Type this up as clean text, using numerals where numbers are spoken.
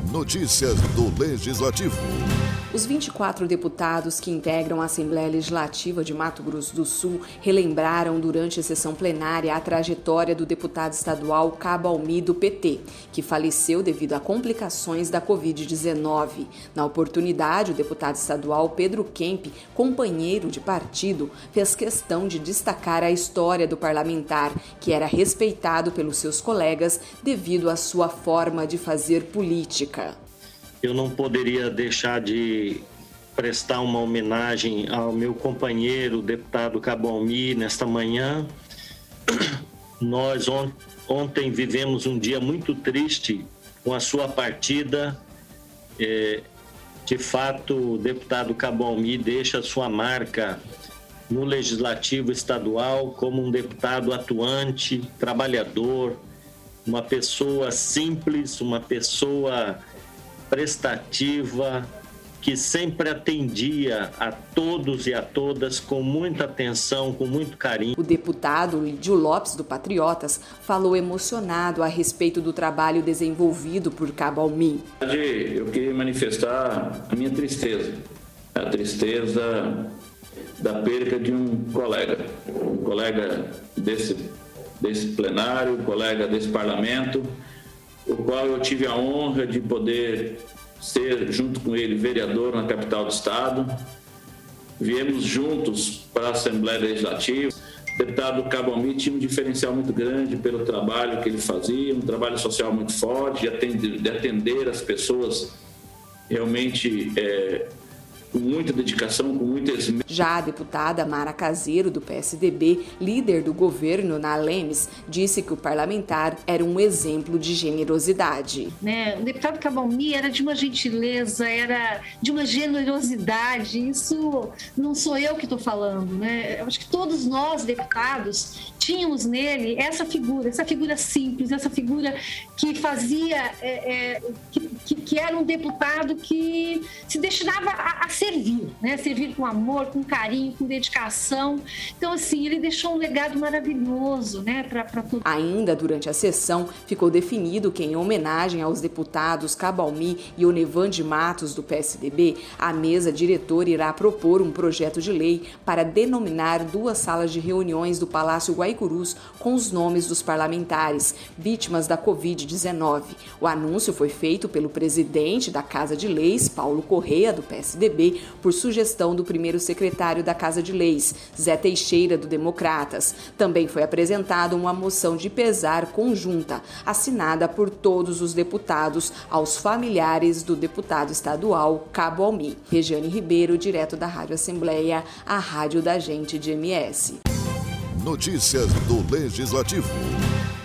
Notícias do Legislativo. Os 24 deputados que integram a Assembleia Legislativa de Mato Grosso do Sul relembraram durante a sessão plenária a trajetória do deputado estadual Cabo Almi do PT, que faleceu devido a complicações da Covid-19. Na oportunidade, o deputado estadual Pedro Kemp, companheiro de partido, fez questão de destacar a história do parlamentar, que era respeitado pelos seus colegas devido à sua forma de fazer política. Eu não poderia deixar de prestar uma homenagem ao meu companheiro, o deputado Cabo Almi, nesta manhã. Nós ontem vivemos um dia muito triste com a sua partida. De fato, o deputado Cabo Almi deixa sua marca no Legislativo Estadual como um deputado atuante, trabalhador, uma pessoa simples, uma pessoa prestativa, que sempre atendia a todos e a todas com muita atenção, com muito carinho. O deputado Lídio Lopes, do Patriotas, falou emocionado a respeito do trabalho desenvolvido por Cabo Almi. Eu queria manifestar a minha tristeza, a tristeza da perda de um colega desse plenário, colega desse parlamento, o qual eu tive a honra de poder ser, junto com ele, vereador na capital do estado. Viemos juntos para a Assembleia Legislativa. O deputado Cabo Almi tinha um diferencial muito grande pelo trabalho que ele fazia, um trabalho social muito forte, de atender as pessoas realmente com muita dedicação, com muito esmero. Já a deputada Mara Caseiro, do PSDB, líder do governo na Lemes, disse que o parlamentar era um exemplo de generosidade. O deputado Cabo Almi era de uma gentileza, era de uma generosidade. Isso não sou eu que estou falando, Eu acho que todos nós, deputados, tínhamos nele essa figura simples, essa figura que fazia, que era um deputado que se destinava a servir, Servir com amor, com carinho, com dedicação. Então, assim, ele deixou um legado maravilhoso, para todo. Ainda durante a sessão, ficou definido que, em homenagem aos deputados Cabo Almi e Onevande Matos, do PSDB, a mesa diretora irá propor um projeto de lei para denominar 2 salas de reuniões do Palácio Guaicurus com os nomes dos parlamentares vítimas da Covid-19. O anúncio foi feito pelo presidente da Casa de Leis, Paulo Correia, do PSDB, por sugestão do primeiro secretário da Casa de Leis, Zé Teixeira, do Democratas. Também foi apresentada uma moção de pesar conjunta, assinada por todos os deputados, aos familiares do deputado estadual Cabo Almi. Regiane Ribeiro, direto da Rádio Assembleia, a rádio da gente de MS. Notícias do Legislativo.